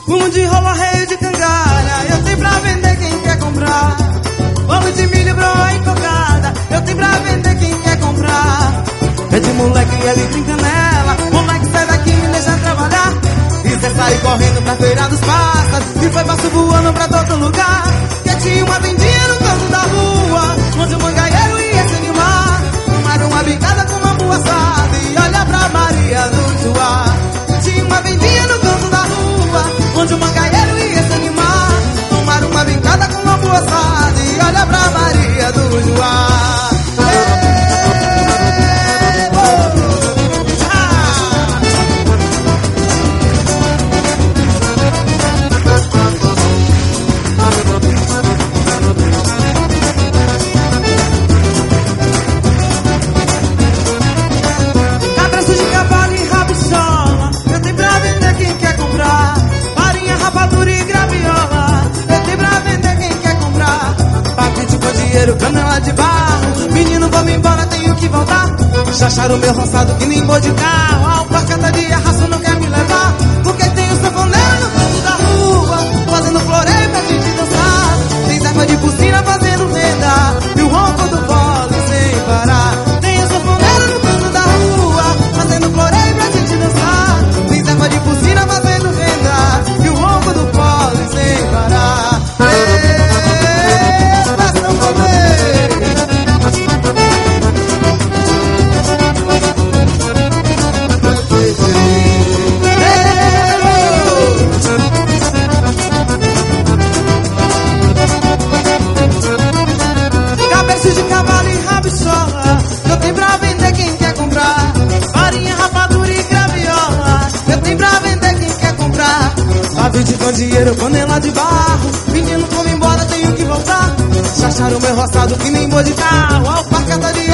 fumo de rola, arreio de cangalha, eu tenho pra vender quem quer comprar. Bolo de milho, broa e cocada, eu tenho pra vender quem quer comprar. É de moleque, é litro em canela, moleque sai daqui e me deixa trabalhar. E cê sai correndo pra feira dos pássaros, e foi passo voando pra todo lugar. Que tinha uma vendinha no canto da rua, onde o mangaeiro ia se animar. Tomaram uma bicada com bambu assado e olha pra Maria do Joá. Tinha uma vendinha no canto da rua, onde o mangaeiro ia se animar. Tomaram uma bicada com bambu assado e olha pra Maria do Joá. Canela de barro, menino, vamos embora, tenho que voltar. Já acharam meu roçado que nem boi de carro. A alparcata de arrasto não quer me levar, porque tem o sanfoneiro no canto da rua, fazendo floreio pra gente dançar. Tem serva de bucina fazendo renda e o ronco do pole sem parar. Tem o sanfoneiro no canto da rua, fazendo floreio pra gente dançar. Tem serva de bucina fazendo renda e o ronco do pole sem parar. Com dinheiro, panela de barro, menino, vamos embora, tenho que voltar. Já acharam meu roçado que nem boi de carro. A alparcata de